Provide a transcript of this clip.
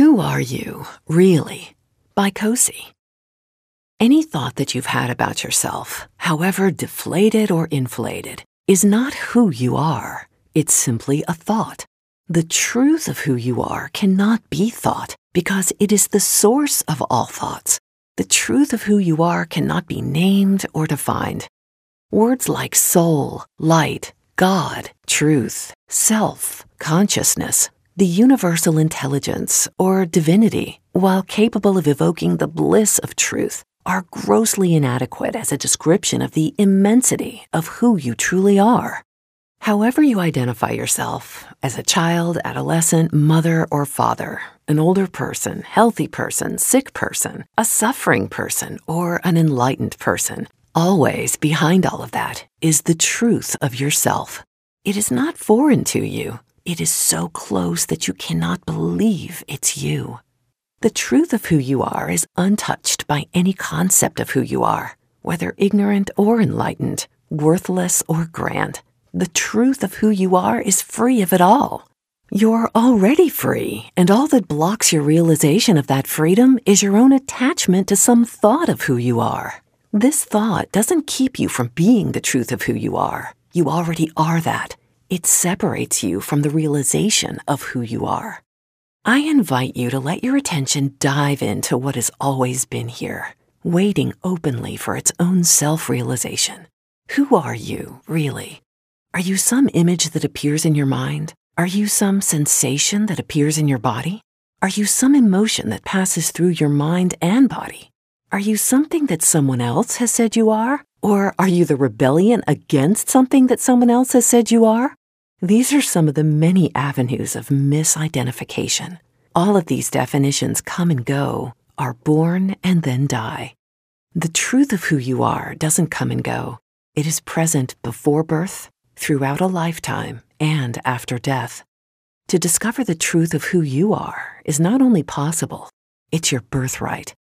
Who Are You, Really? By Kosi. Any thought that you've had about yourself, however deflated or inflated, is not who you are. It's simply a thought. The truth of who you are cannot be thought because it is the source of all thoughts. The truth of who you are cannot be named or defined. Words like soul, light, God, truth, self, consciousness, the universal intelligence, or divinity, while capable of evoking the bliss of truth, are grossly inadequate as a description of the immensity of who you truly are. However you identify yourself, as a child, adolescent, mother, or father, an older person, healthy person, sick person, a suffering person, or an enlightened person, always behind all of that is the truth of yourself. It is not foreign to you. It is so close that you cannot believe it's you. The truth of who you are is untouched by any concept of who you are, whether ignorant or enlightened, worthless or grand. The truth of who you are is free of it all. You're already free, and all that blocks your realization of that freedom is your own attachment to some thought of who you are. This thought doesn't keep you from being the truth of who you are. You already are that. It separates you from the realization of who you are. I invite you to let your attention dive into what has always been here, waiting openly for its own self-realization. Who are you, really? Are you some image that appears in your mind? Are you some sensation that appears in your body? Are you some emotion that passes through your mind and body? Are you something that someone else has said you are? Or are you the rebellion against something that someone else has said you are? These are some of the many avenues of misidentification. All of these definitions come and go, are born and then die. The truth of who you are doesn't come and go. It is present before birth, throughout a lifetime, and after death. To discover the truth of who you are is not only possible, it's your birthright.